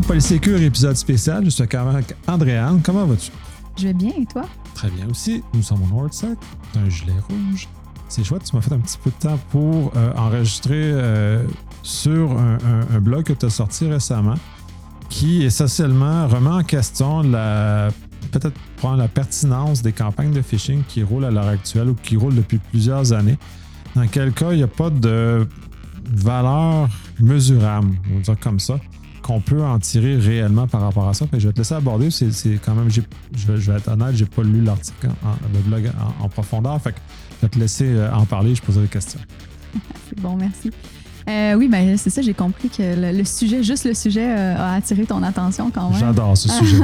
Polysécure, épisode spécial. Je suis avec Andréane. Comment vas-tu? Je vais bien, et toi? Très bien aussi. Nous sommes au Nordsac. Tu as un gilet rouge. C'est chouette. Tu m'as fait un petit peu de temps pour enregistrer sur un blog que tu as sorti récemment qui essentiellement remet en question peut-être prendre la pertinence des campagnes de phishing qui roulent à l'heure actuelle ou qui roulent depuis plusieurs années. Dans quel cas, il n'y a pas de valeur mesurable, on va dire comme ça, qu'on peut en tirer réellement par rapport à ça. Fait que je vais te laisser aborder. C'est quand même, je vais être honnête, j'ai pas lu l'article, le blog en profondeur. Fait que je vais te laisser en parler, je poserai des questions. C'est bon, merci. Oui, ben c'est ça, j'ai compris que le sujet a attiré ton attention quand même. J'adore ce sujet.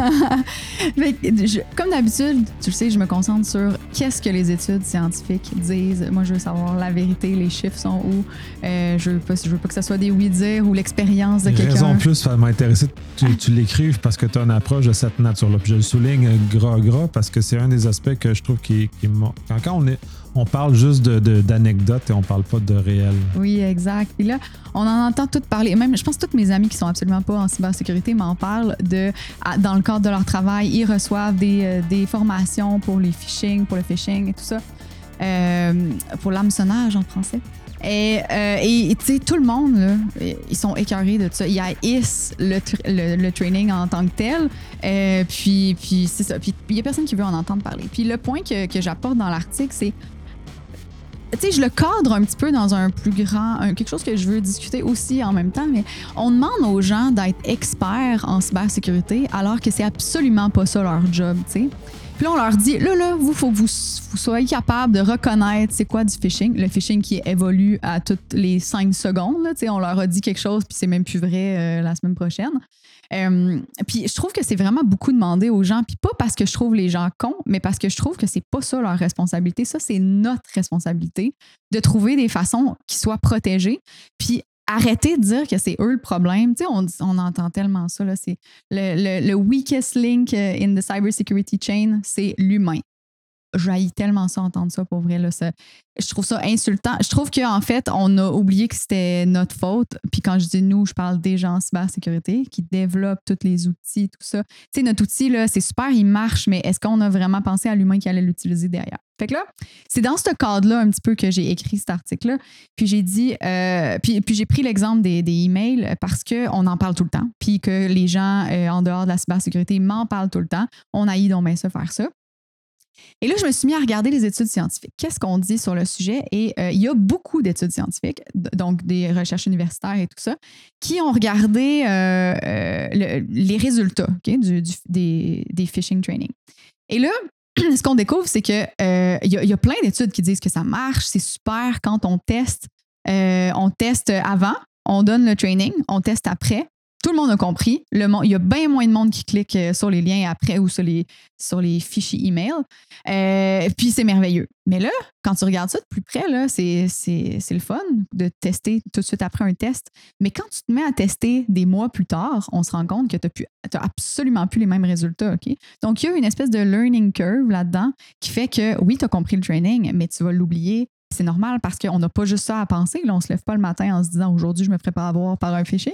Comme d'habitude, tu le sais, je me concentre sur qu'est-ce que les études scientifiques disent. Moi, je veux savoir la vérité, les chiffres sont où. Je veux pas que ça soit des oui-dire ou l'expérience de quelqu'un. Raison plus, ça m'a intéressé que tu l'écrives parce que tu as une approche de cette nature-là. Puis je le souligne gras parce que c'est un des aspects que je trouve qui quand on parle juste d'anecdotes et on parle pas de réel. Oui, exact. Et là, on en entend toutes parler. Même, je pense que tous mes amis qui sont absolument pas en cybersécurité m'en parlent dans le cadre de leur travail, ils reçoivent des formations pour le phishing et tout ça, pour l'hameçonnage en français. Et tu sais, tout le monde, là, ils sont écœurés de ça. Ils haïssent le training en tant que tel. Puis c'est ça. Puis il y a personne qui veut en entendre parler. Puis le point que j'apporte dans l'article, c'est tu sais, je le cadre un petit peu dans un plus grand, quelque chose que je veux discuter aussi en même temps, mais on demande aux gens d'être experts en cybersécurité alors que c'est absolument pas ça leur job, tu sais. Puis là, on leur dit, là, il faut que vous soyez capable de reconnaître c'est quoi du phishing. Le phishing qui évolue à toutes les 5 secondes, là, tu sais, on leur a dit quelque chose puis c'est même plus vrai la semaine prochaine. Puis je trouve que c'est vraiment beaucoup demandé aux gens, puis pas parce que je trouve les gens cons, mais parce que je trouve que c'est pas ça leur responsabilité. Ça, c'est notre responsabilité de trouver des façons qui soient protégées, puis arrêter de dire que c'est eux le problème. Tu sais, on entend tellement ça, là, c'est le weakest link in the cybersecurity chain, c'est l'humain. J'haïs tellement ça, entendre ça, pour vrai. Là, je trouve ça insultant. Je trouve qu'en fait, on a oublié que c'était notre faute. Puis quand je dis nous, je parle des gens en cybersécurité qui développent tous les outils, tout ça. Tu sais, notre outil, là, c'est super, il marche, mais est-ce qu'on a vraiment pensé à l'humain qui allait l'utiliser derrière? Fait que là, c'est dans ce cadre-là un petit peu que j'ai écrit cet article-là. Puis j'ai dit, puis j'ai pris l'exemple des emails parce qu'on en parle tout le temps. Puis que les gens en dehors de la cybersécurité m'en parlent tout le temps. On haït donc bien ça faire ça. Et là, je me suis mis à regarder les études scientifiques. Qu'est-ce qu'on dit sur le sujet? Et il y a beaucoup d'études scientifiques, donc des recherches universitaires et tout ça, qui ont regardé les résultats, okay, des phishing training. Et là, ce qu'on découvre, c'est qu'il y a plein d'études qui disent que ça marche, c'est super quand on teste. On teste avant, on donne le training, on teste après. Tout le monde a compris. Il y a bien moins de monde qui clique sur les liens après ou sur les fichiers email. Puis c'est merveilleux. Mais là, quand tu regardes ça de plus près, là, c'est le fun de tester tout de suite après un test. Mais quand tu te mets à tester des mois plus tard, on se rend compte que tu n'as absolument plus les mêmes résultats. Okay? Donc, il y a une espèce de learning curve là-dedans qui fait que oui, tu as compris le training, mais tu vas l'oublier. C'est normal parce qu'on n'a pas juste ça à penser. Là, on ne se lève pas le matin en se disant « Aujourd'hui, je me ferai pas avoir par un phishing. »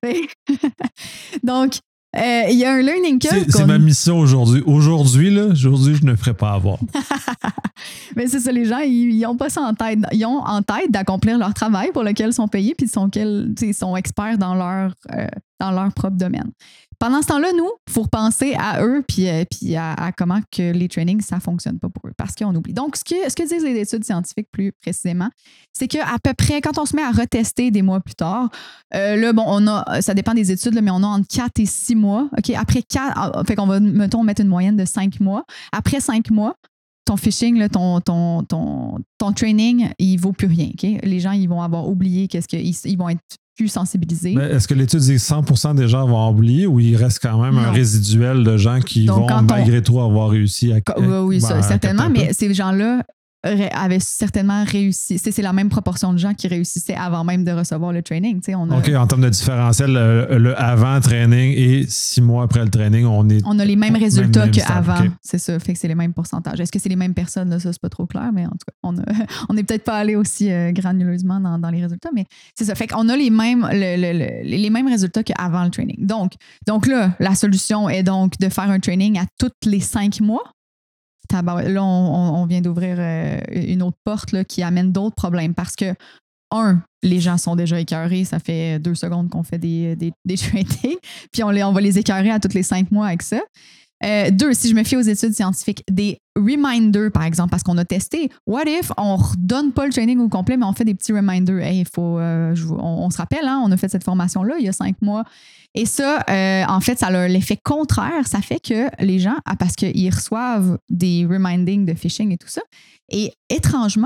Donc, il y a un learning curve. C'est ma mission aujourd'hui. Aujourd'hui, je ne me ferai pas avoir. Mais c'est ça, les gens, ils n'ont pas ça en tête. Ils ont en tête d'accomplir leur travail pour lequel ils sont payés puis ils sont experts dans leur propre domaine. Pendant ce temps-là, nous, il faut repenser à eux puis à comment que les trainings, ça ne fonctionne pas pour eux parce qu'on oublie. Donc, ce que disent les études scientifiques plus précisément, c'est qu'à peu près, quand on se met à retester des mois plus tard, là, bon, ça dépend des études, là, mais on a entre 4 et 6 mois. Okay? Après 4, fait qu'on va, mettons, mettre une moyenne de 5 mois. Après 5 mois, ton phishing, là, ton training, il ne vaut plus rien. Okay? Les gens, ils vont avoir oublié ils vont être plus sensibilisés. Mais est-ce que l'étude dit que 100% des gens vont oublier ou il reste quand même un résiduel de gens qui vont malgré tout avoir réussi à... Oui, ça, certainement, mais ces gens-là, avaient certainement réussi. C'est la même proportion de gens qui réussissaient avant même de recevoir le training. OK, en termes de différentiel, le avant training et 6 mois après le training, on a les mêmes résultats qu'avant. Okay. C'est ça, fait que c'est les mêmes pourcentages. Est-ce que c'est les mêmes personnes? Là, ça, c'est pas trop clair, mais en tout cas, on n'est peut-être pas allé aussi granuleusement dans les résultats, mais c'est ça. Fait qu'on a les mêmes résultats qu'avant le training. Donc là, la solution est donc de faire un training à tous les 5 mois. Là, on vient d'ouvrir une autre porte là, qui amène d'autres problèmes parce que, les gens sont déjà écœurés. Ça fait 2 secondes qu'on fait des trainings. Puis on va les écœurer à tous les 5 mois avec ça. 2, si je me fie aux études scientifiques, des reminders, par exemple, parce qu'on a testé. What if on ne redonne pas le training au complet, mais on fait des petits reminders? Hey, on se rappelle, hein, on a fait cette formation-là il y a 5 mois. Et ça, en fait, ça a l'effet contraire. Ça fait que les gens, parce qu'ils reçoivent des remindings de phishing et tout ça, et étrangement,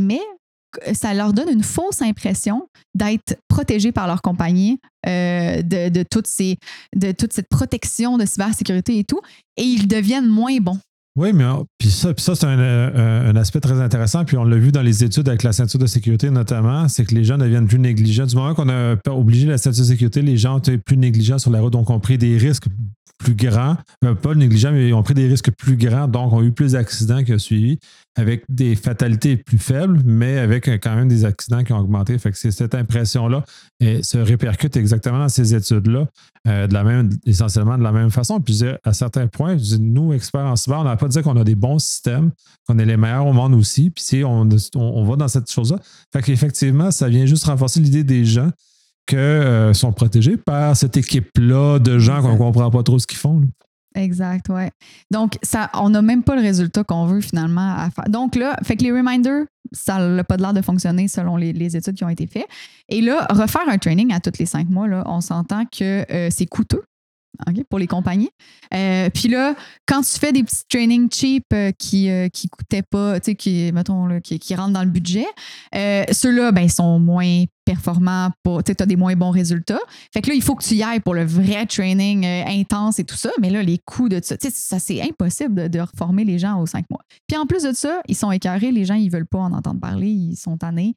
ça leur donne une fausse impression d'être protégés par leur compagnie, de toute cette protection de cybersécurité et tout, et ils deviennent moins bons. Oui, mais puis ça c'est un aspect très intéressant. Puis on l'a vu dans les études avec la ceinture de sécurité notamment, c'est que les gens deviennent plus négligents. Du moment qu'on a obligé la ceinture de sécurité, les gens ont été plus négligents sur la route, donc ont pris des risques plus grands. Pas négligents, mais ils ont pris des risques plus grands, donc ont eu plus d'accidents qui ont suivi, avec des fatalités plus faibles, mais avec quand même des accidents qui ont augmenté. Fait que c'est cette impression-là se répercute exactement dans ces études-là, essentiellement de la même façon. Puis à certains points, nous, experts en cyber, on n'a pas dit qu'on a des bons systèmes, qu'on est les meilleurs au monde aussi. Puis on va dans cette chose-là. Fait qu'effectivement, ça vient juste renforcer l'idée des gens que sont protégés par cette équipe-là de gens qu'on ne comprend pas trop ce qu'ils font. Là. Exact, ouais. Donc, on n'a même pas le résultat qu'on veut finalement à faire. Donc là, fait que les reminders, ça n'a pas l'air de fonctionner selon les études qui ont été faites. Et là, refaire un training à tous les 5 mois, là, on s'entend que c'est coûteux. Okay, pour les compagnies. Puis là, quand tu fais des petits trainings cheap qui coûtaient pas, tu sais, mettons, là, qui rentrent dans le budget, ceux-là, ben, sont moins performants, tu as des moins bons résultats. Fait que là, il faut que tu y ailles pour le vrai training intense et tout ça, mais là, les coûts de ça, tu sais, ça, c'est impossible de reformer les gens aux 5 mois. Puis en plus de ça, ils sont écœurés, les gens, ils veulent pas en entendre parler, ils sont tannés.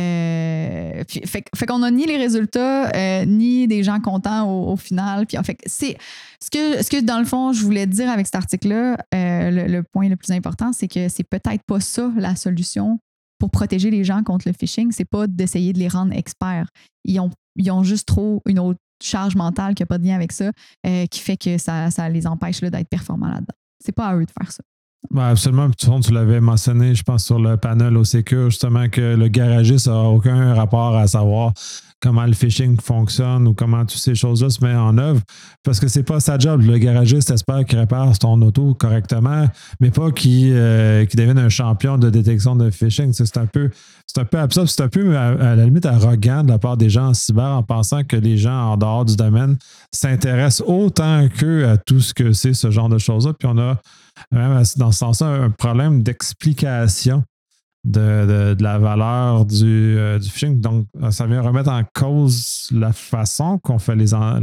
Fait qu'on a ni les résultats, ni des gens contents au final. Puis, fait c'est ce que, dans le fond, je voulais dire avec cet article-là, le point le plus important, c'est que c'est peut-être pas ça la solution pour protéger les gens contre le phishing. C'est pas d'essayer de les rendre experts. Ils ont juste trop une autre charge mentale qui n'a pas de lien avec ça, qui fait que ça les empêche là, d'être performants là-dedans. C'est pas à eux de faire ça. Ben absolument. Tu l'avais mentionné, je pense, sur le panel au Secure, justement, que le garagiste n'a aucun rapport à savoir comment le phishing fonctionne ou comment toutes ces choses-là se mettent en œuvre, parce que c'est pas sa job. Le garagiste espère qu'il répare ton auto correctement, mais pas qu'il devienne un champion de détection de phishing. C'est un peu absurde, c'est un peu à la limite arrogant de la part des gens en cyber en pensant que les gens en dehors du domaine s'intéressent autant qu'eux à tout ce que c'est ce genre de choses-là. Puis on a même dans ce sens-là un problème d'explication de la valeur du phishing. Donc, ça vient remettre en cause la façon qu'on fait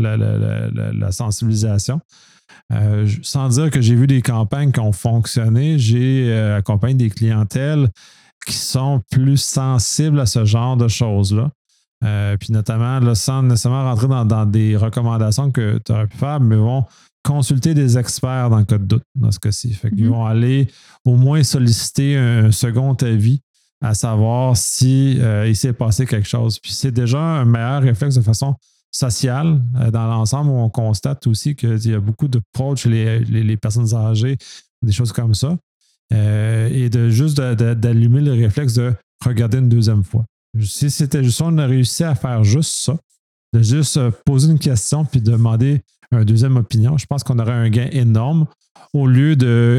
la sensibilisation. Sans dire que j'ai vu des campagnes qui ont fonctionné, j'ai accompagné des clientèles qui sont plus sensibles à ce genre de choses-là. Puis notamment, là, sans nécessairement rentrer dans des recommandations que tu aurais pu faire, mais vont consulter des experts dans le cas de doute, dans ce cas-ci. Fait qu'ils vont aller au moins solliciter un second avis à savoir si il s'est passé quelque chose. Puis c'est déjà un meilleur réflexe de façon sociale dans l'ensemble où on constate aussi qu'il y a beaucoup de fraude chez les personnes âgées, des choses comme ça. Et d'allumer le réflexe de regarder une deuxième fois. Si c'était juste on a réussi à faire juste ça, de juste poser une question puis demander une deuxième opinion, je pense qu'on aurait un gain énorme au lieu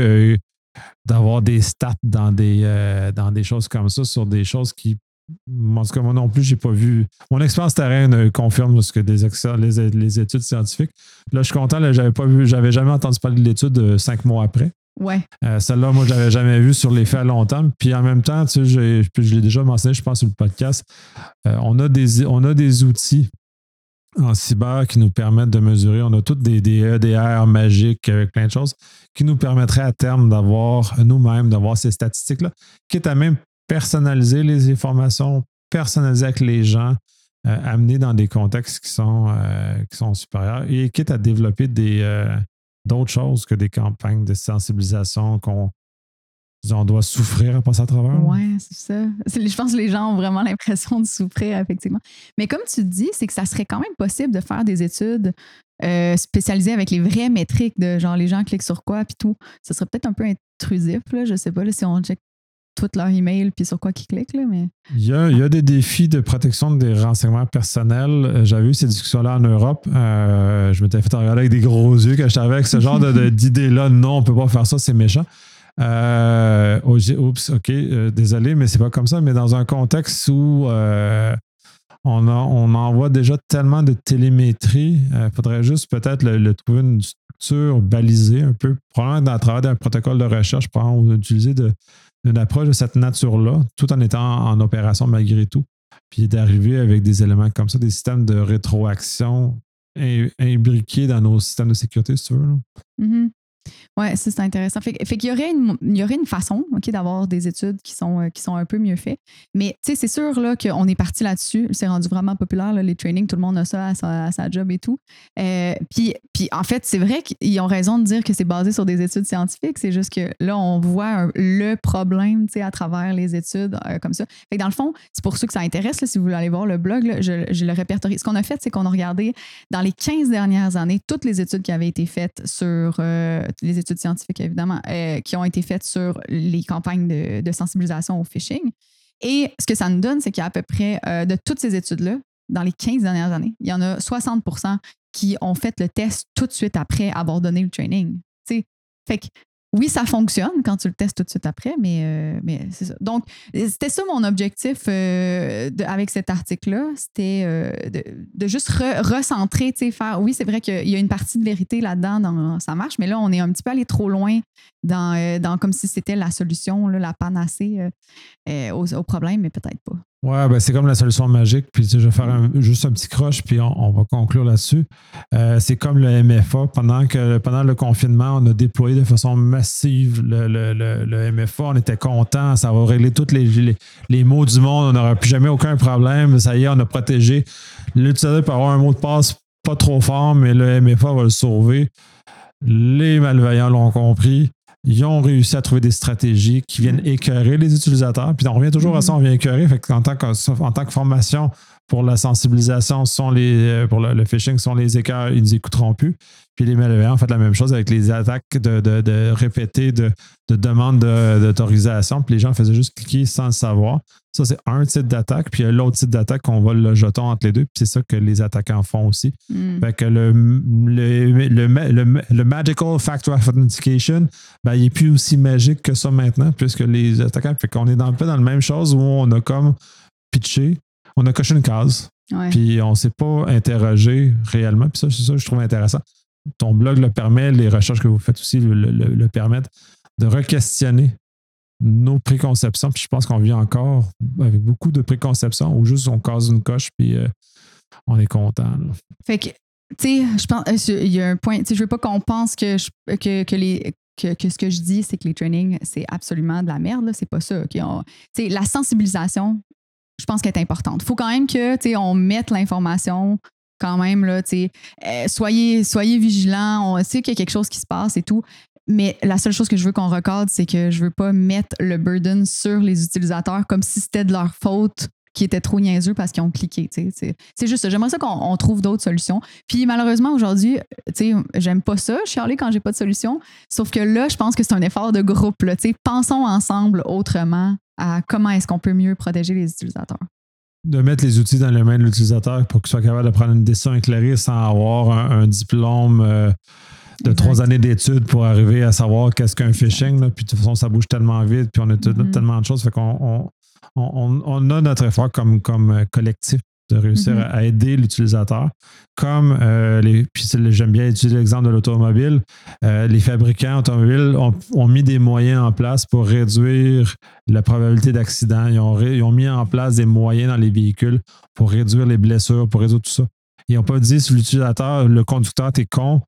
d'avoir des stats dans des choses comme ça, sur des choses qui, en tout cas, moi non plus, j'ai pas vu. Mon expérience terrain confirme ce que les études scientifiques. Là, je suis content, là, j'avais jamais entendu parler de l'étude 5 mois après. Ouais. Celle-là, moi, je l'avais jamais vue sur les faits à long terme. Puis en même temps, tu sais, je l'ai déjà mentionné, je pense, sur le podcast, on a des outils en cyber qui nous permettent de mesurer. On a toutes des EDR magiques avec plein de choses qui nous permettraient à terme d'avoir nous-mêmes, d'avoir ces statistiques-là, quitte à même personnaliser les informations, personnaliser avec les gens, amener dans des contextes qui sont supérieurs et quitte à développer d'autres choses que des campagnes de sensibilisation qu'on doit souffrir à passer à travers. Oui, c'est ça. Je pense que les gens ont vraiment l'impression de souffrir, effectivement. Mais comme tu dis, c'est que ça serait quand même possible de faire des études spécialisées avec les vraies métriques de genre les gens cliquent sur quoi puis tout. Ça serait peut-être un peu intrusif, là, je sais pas, là, si on check tout leur email puis sur quoi qu'ils cliquent, là, mais... Il y a des défis de protection des renseignements personnels. J'avais eu ces discussions-là en Europe. Je m'étais fait regarder avec des gros yeux quand j'étais avec ce genre d'idée-là. Non, on peut pas faire ça, c'est méchant. Oups, OK, désolé, mais c'est pas comme ça. Mais dans un contexte où on envoie déjà tellement de télémétrie, il faudrait juste peut-être le trouver une structure balisée un peu, probablement à travers d'un protocole de recherche, ou d'utiliser une approche de cette nature-là, tout en étant en opération malgré tout. Puis d'arriver avec des éléments comme ça, des systèmes de rétroaction imbriqués dans nos systèmes de sécurité, si tu veux. Mm-hmm. Oui, c'est intéressant. Fait qu'il y aurait une façon, OK, d'avoir des études qui sont un peu mieux faites. Mais tu sais, c'est sûr là, qu'on est parti là-dessus. C'est rendu vraiment populaire, là, les trainings. Tout le monde a ça à sa job et tout. Puis en fait, c'est vrai qu'ils ont raison de dire que c'est basé sur des études scientifiques. C'est juste que là, on voit le problème à travers les études comme ça. Fait que dans le fond, c'est pour ceux que ça intéresse. Là, si vous voulez aller voir le blog, là, je le répertorie. Ce qu'on a fait, c'est qu'on a regardé dans les 15 dernières années toutes les études qui avaient été faites sur... les études scientifiques, évidemment, qui ont été faites sur les campagnes de sensibilisation au phishing. Et ce que ça nous donne, c'est qu'il y a à peu près de toutes ces études-là, dans les 15 dernières années, il y en a 60% qui ont fait le test tout de suite après avoir donné le training. T'sais. Fait que oui, ça fonctionne quand tu le testes tout de suite après, mais c'est ça. Donc, c'était ça mon objectif avec cet article-là. C'était de juste recentrer, faire... Oui, c'est vrai qu'il y a une partie de vérité là-dedans, dans ça marche, mais là, on est un petit peu allé trop loin dans comme si c'était la solution, là, la panacée au problème, mais peut-être pas. Ouais, ben c'est comme la solution magique. Puis je vais faire juste un petit croche, puis on va conclure là-dessus. C'est comme le MFA. Pendant le confinement, on a déployé de façon massive le MFA. On était contents. Ça va régler tous les maux du monde. On n'aura plus jamais aucun problème. Ça y est, on a protégé. L'utilisateur peut avoir un mot de passe pas trop fort, mais le MFA va le sauver. Les malveillants l'ont compris. Ils ont réussi à trouver des stratégies qui viennent écœurer les utilisateurs. Puis on revient toujours à ça, on vient écœurer. Fait qu'en tant que formation pour la sensibilisation, pour le phishing, sont les écœurs, ils ne nous écouteront plus. Puis les malveillants ont fait la même chose avec les attaques de répétées de demandes d'autorisation. Puis les gens faisaient juste cliquer sans le savoir. Ça, c'est un type d'attaque. Puis il y a l'autre type d'attaque qu'on vole le jeton entre les deux. Puis c'est ça que les attaquants font aussi. Fait que le Magical Factor Authentication, ben, il n'est plus aussi magique que ça maintenant, puisque les attaquants, fait qu'on est un peu dans la même chose où on a comme pitché, on a coché une case, puis on ne s'est pas interrogé réellement. Puis ça, c'est ça que je trouve intéressant. Ton blog le permet, les recherches que vous faites aussi le permettent de re-questionner nos préconceptions. Puis je pense qu'on vit encore avec beaucoup de préconceptions où juste on case une coche, puis on est content. Là. Fait que, tu sais, je pense, il y a un point, tu sais, je veux pas qu'on pense que ce que je dis, c'est que les trainings, c'est absolument de la merde, là. C'est pas ça. Okay? Tu sais, la sensibilisation, je pense qu'elle est importante. Il faut quand même que, tu sais, on mette l'information quand même, là, tu sais, soyez vigilants, on sait qu'il y a quelque chose qui se passe et tout. Mais la seule chose que je veux qu'on recorde, c'est que je veux pas mettre le burden sur les utilisateurs comme si c'était de leur faute qui étaient trop niaiseux parce qu'ils ont cliqué. C'est juste ça. J'aimerais ça qu'on trouve d'autres solutions. Puis malheureusement, aujourd'hui, j'aime pas ça, chialer quand j'ai pas de solution. Sauf que là, je pense que c'est un effort de groupe. Là, pensons ensemble autrement à comment est-ce qu'on peut mieux protéger les utilisateurs. De mettre les outils dans les mains de l'utilisateur pour qu'il soit capable de prendre une décision éclairée sans avoir un diplôme de 3 années d'études pour arriver à savoir qu'est-ce qu'un phishing. Là. Puis de toute façon, ça bouge tellement vite, puis on a tellement de choses. Fait qu'on on a notre effort comme collectif de réussir à aider l'utilisateur. Comme puis j'aime bien utiliser l'exemple de l'automobile. Les fabricants automobiles ont mis des moyens en place pour réduire la probabilité d'accident. Ils ont mis en place des moyens dans les véhicules pour réduire les blessures, pour réduire tout ça. Ils n'ont pas dit sur l'utilisateur, le conducteur, t'es con.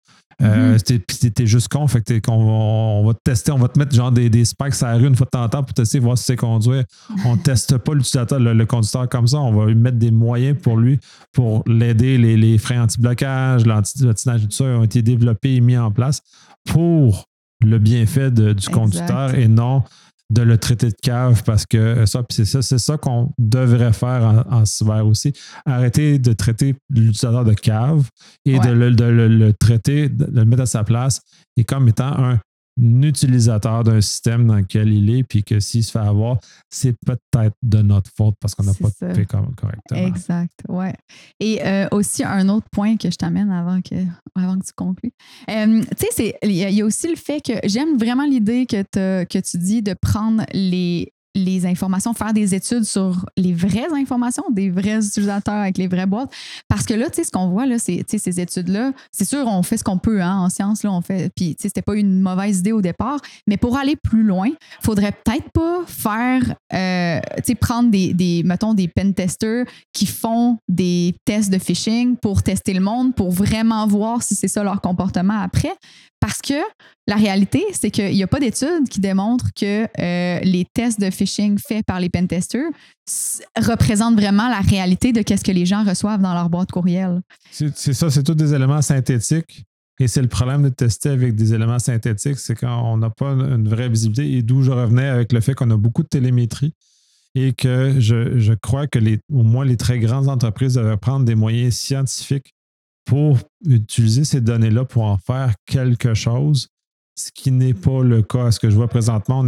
T'es juste con, fait que on va te tester, on va te mettre genre des spikes à la rue une fois de temps en temps pour tester, voir si c'est conduire. On ne teste pas l'utilisateur, le conducteur comme ça, on va lui mettre des moyens pour lui, pour l'aider. Les freins anti-blocage, l'anti-patinage, tout ça ont été développés et mis en place pour le bienfait du conducteur et non de le traiter de cave parce que c'est ça qu'on devrait faire en cyber aussi. Arrêter de traiter l'utilisateur de cave et de le traiter, de le mettre à sa place et comme étant un utilisateur d'un système dans lequel il est, puis que s'il se fait avoir, c'est peut-être de notre faute parce qu'on n'a pas fait correctement. Exact, ouais. Et aussi, un autre point que je t'amène avant que tu conclues. Tu sais, il y a aussi le fait que j'aime vraiment l'idée que tu dis de prendre les informations, faire des études sur les vraies informations des vrais utilisateurs avec les vraies boîtes. Parce que là, tu sais, ce qu'on voit, là, c'est ces études-là, c'est sûr, on fait ce qu'on peut en sciences, là, on fait. Puis, tu sais, c'était pas une mauvaise idée au départ, mais pour aller plus loin, il faudrait peut-être pas faire, tu sais, prendre mettons, des pen testers qui font des tests de phishing pour tester le monde, pour vraiment voir si c'est ça leur comportement après. Parce que la réalité, c'est qu'il n'y a pas d'études qui démontrent que les tests de phishing faits par les pentesters représentent vraiment la réalité de ce que les gens reçoivent dans leur boîte courriel. C'est ça, c'est tous des éléments synthétiques. Et c'est le problème de tester avec des éléments synthétiques, c'est quand on n'a pas une vraie visibilité. Et d'où je revenais avec le fait qu'on a beaucoup de télémétrie et que je crois que au moins les très grandes entreprises devraient prendre des moyens scientifiques pour utiliser ces données-là pour en faire quelque chose, ce qui n'est pas le cas. Ce que je vois présentement,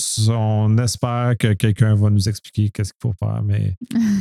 on espère que quelqu'un va nous expliquer qu'est-ce qu'il faut faire, mais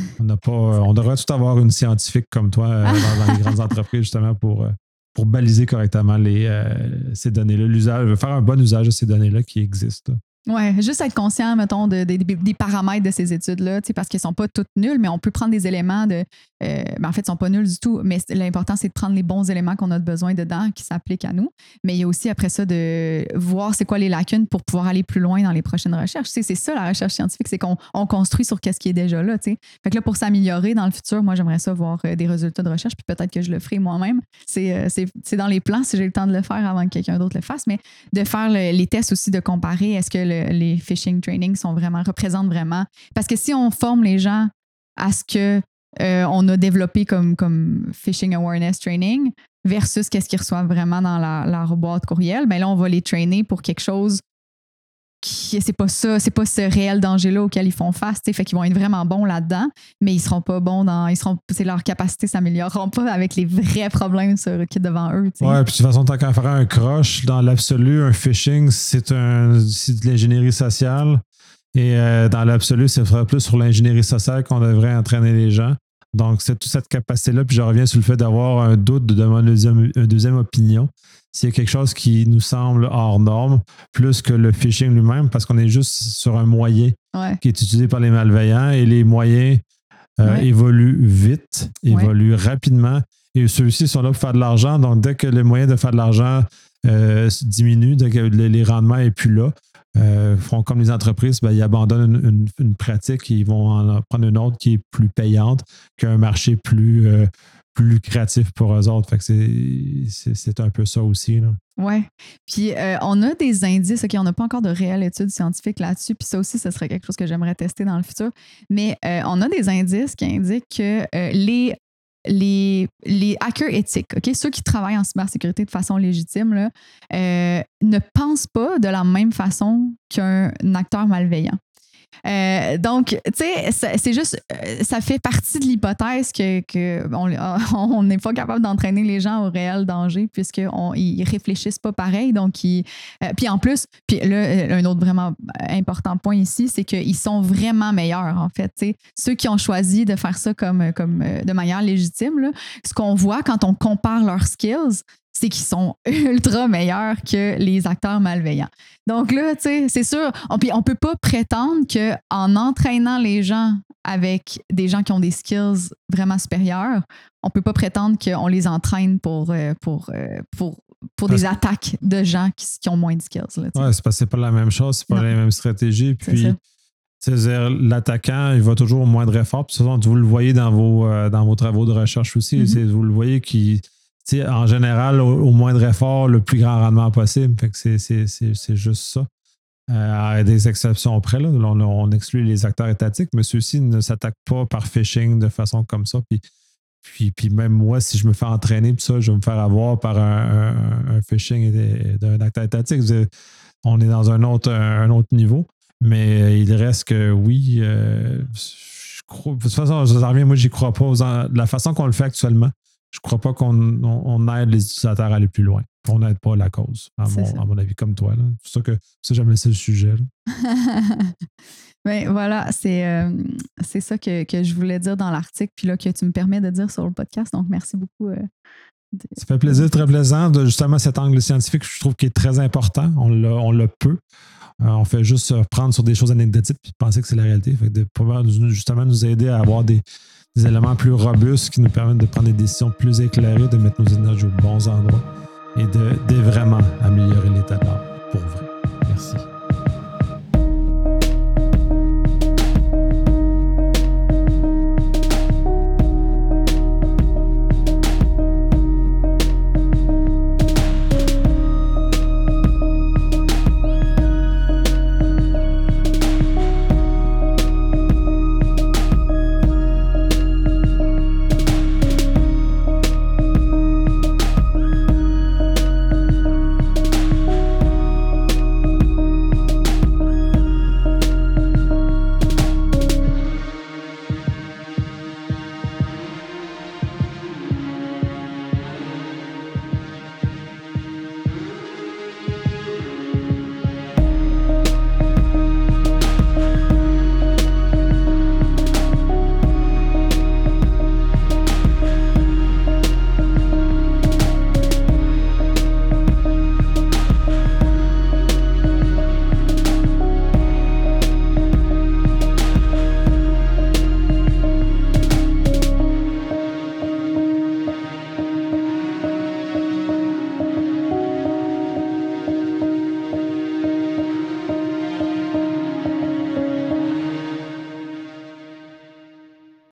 on devrait tout avoir une scientifique comme toi dans les grandes entreprises, justement, pour baliser correctement ces données-là, faire un bon usage de ces données-là qui existent. Oui, juste être conscient, mettons, des paramètres de ces études-là, parce qu'elles ne sont pas toutes nulles, mais on peut prendre des éléments en fait, ils ne sont pas nuls du tout, mais l'important, c'est de prendre les bons éléments qu'on a besoin dedans, qui s'appliquent à nous. Mais il y a aussi, après ça, de voir c'est quoi les lacunes pour pouvoir aller plus loin dans les prochaines recherches. C'est ça, la recherche scientifique, c'est qu'on construit sur ce qui est déjà là. Fait que là, pour s'améliorer dans le futur, moi, j'aimerais ça voir des résultats de recherche, puis peut-être que je le ferai moi-même. C'est dans les plans, si j'ai le temps de le faire avant que quelqu'un d'autre le fasse, mais de faire les tests aussi, de comparer, est-ce que les phishing trainings représentent vraiment. Parce que si on forme les gens à ce que on a développé comme phishing awareness training versus qu'est-ce qu'ils reçoivent vraiment dans leur boîte courriel, bien là, on va les trainer pour quelque chose qui, c'est pas ce réel danger-là auquel ils font face, fait qu'ils vont être vraiment bons là-dedans, mais ils seront pas bons leurs capacités s'amélioreront pas avec les vrais problèmes qui sont devant eux. T'sais. Ouais, puis de toute façon, tant qu'à faire un croche, dans l'absolu, un phishing, c'est de l'ingénierie sociale. Et dans l'absolu, c'est plus sur l'ingénierie sociale qu'on devrait entraîner les gens. Donc, c'est toute cette capacité-là. Puis je reviens sur le fait d'avoir un doute, de demander une deuxième opinion. S'il y a quelque chose qui nous semble hors norme, plus que le phishing lui-même, parce qu'on est juste sur un moyen qui est utilisé par les malveillants et les moyens évoluent vite, évoluent rapidement. Et ceux-ci sont là pour faire de l'argent. Donc, dès que les moyens de faire de l'argent diminuent, dès que les rendements n'est plus là, font comme les entreprises, ils abandonnent une pratique et ils vont en prendre une autre qui est plus payante qu'un marché plus lucratif pour eux autres. Fait que c'est un peu ça aussi. Oui. Puis on a des indices, OK, on n'a pas encore de réelles études scientifiques là-dessus, puis ça aussi, ce serait quelque chose que j'aimerais tester dans le futur. Mais on a des indices qui indiquent que les hackers éthiques, OK, ceux qui travaillent en cybersécurité de façon légitime, là, ne pensent pas de la même façon qu'un acteur malveillant. Donc, tu sais, c'est juste, ça fait partie de l'hypothèse qu'on n'est pas capable d'entraîner les gens au réel danger puisqu'ils réfléchissent pas pareil. Donc, puis en plus, puis là, un autre vraiment important point ici, c'est qu'ils sont vraiment meilleurs, en fait. Tu sais, ceux qui ont choisi de faire ça comme de manière légitime, là, ce qu'on voit quand on compare leurs skills, c'est qu'ils sont ultra meilleurs que les acteurs malveillants. Donc là, tu sais, c'est sûr, on peut pas prétendre qu'en entraînant les gens avec des gens qui ont des skills vraiment supérieurs, on peut pas prétendre qu'on les entraîne pour des attaques de gens qui ont moins de skills. Oui, c'est parce que c'est pas la même chose, c'est pas la même stratégie. Puis, C'est-à-dire, l'attaquant, il va toujours au moindre effort. Puis, vous le voyez dans vos travaux de recherche aussi. Vous le voyez qui, en général, au moindre effort, le plus grand rendement possible. Fait que c'est juste ça. À des exceptions près, là, on exclut les acteurs étatiques, mais ceux-ci ne s'attaquent pas par phishing de façon comme ça. Puis même moi, si je me fais entraîner, puis ça, je vais me faire avoir par un phishing d'un acteur étatique. On est dans un autre niveau. Mais il reste que oui, je crois, de toute façon, moi, j'y crois pas. De la façon qu'on le fait actuellement, je crois pas qu'on aide les utilisateurs à aller plus loin. On n'aide pas la cause, à mon avis, comme toi. C'est pour ça que j'aime laisser le sujet. Mais voilà, c'est ça que je voulais dire dans l'article, puis là, que tu me permets de dire sur le podcast. Donc, merci beaucoup. Ça fait plaisir, très plaisant. Justement, cet angle scientifique, je trouve qu'il est très important. On l'a peu. On fait juste se reprendre sur des choses anecdotiques et penser que c'est la réalité. Fait que de pouvoir justement nous aider à avoir des éléments plus robustes qui nous permettent de prendre des décisions plus éclairées, de mettre nos énergies aux bons endroits et de vraiment améliorer l'état de l'art pour vrai. Merci.